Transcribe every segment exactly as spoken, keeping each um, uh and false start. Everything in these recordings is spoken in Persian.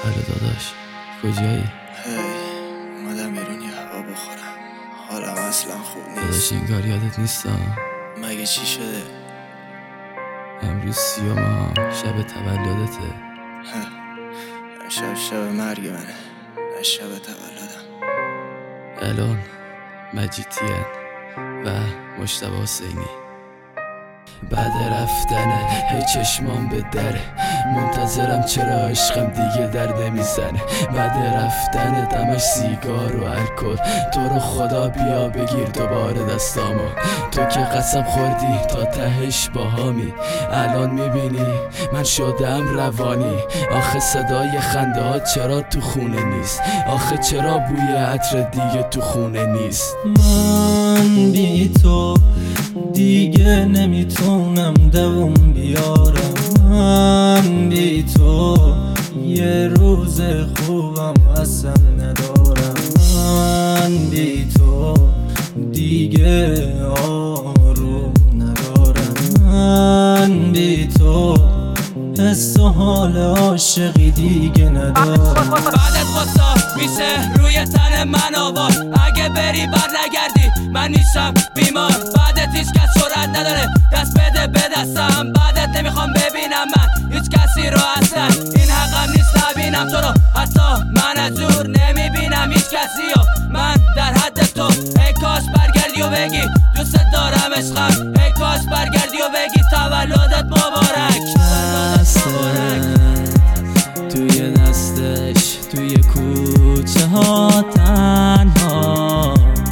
آره داداش کجایی؟ هی اومدم بیرون یه هوا بخورم، حالم اصلا خوب نیست. داداش انگار یادت نیستم. مگه چی شده؟ امروز سیوم شب تولدته. امشب شب مرگ منه، نه شب تولدم. الان مجیدیان و مجتبی حسینی. بعد رفتنه هی چشمام به دره، منتظرم چرا عشقم دیگه درد میزنه. بعد رفتنه دمش سیگار و الکل، تو رو خدا بیا بگیر دوباره دستامو. تو که قسم خوردی تا تهش باهامی، الان میبینی من شدم روانی. آخه صدای خنده ها چرا تو خونه نیست؟ آخه چرا بوی عطر دیگه تو خونه نیست؟ من بی تو دیگه نمیتونم دووم بیارم. من بی تو یه روز خوبم اصلا ندارم. من بی تو دیگه آروم ندارم. من بی تو حس و حال عاشقی دیگه ندارم. بعدت غصه میشه روی تن من آوار، اگه بری بر نگردی من میشم بیمار. بعدت هیچ کس جرأت نداره دست بده به دستم، بعدت نمیخوام ببینم من هیچ کسی رو اصلا. این حقم نیست نبینم تو رو، حتی من از دور نمیبینم هیچ کسی رو. من در حد تو ای کاش برگردی و بگی دوست دارم عشقم، ای کاش برگردی و بگی تولدت مبارک. توی دستش توی کوچه ها تنها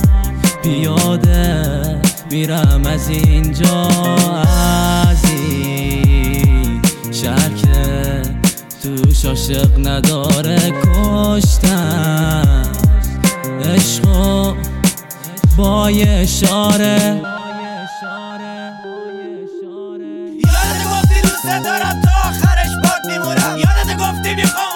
پیاده میرم از اینجا، از این شهر که توش عاشق نداره کشتن عشقو با یه اشاره. یادت گفتی دوست دارم تا آخرش باد میمونم، یادت گفتی میخوام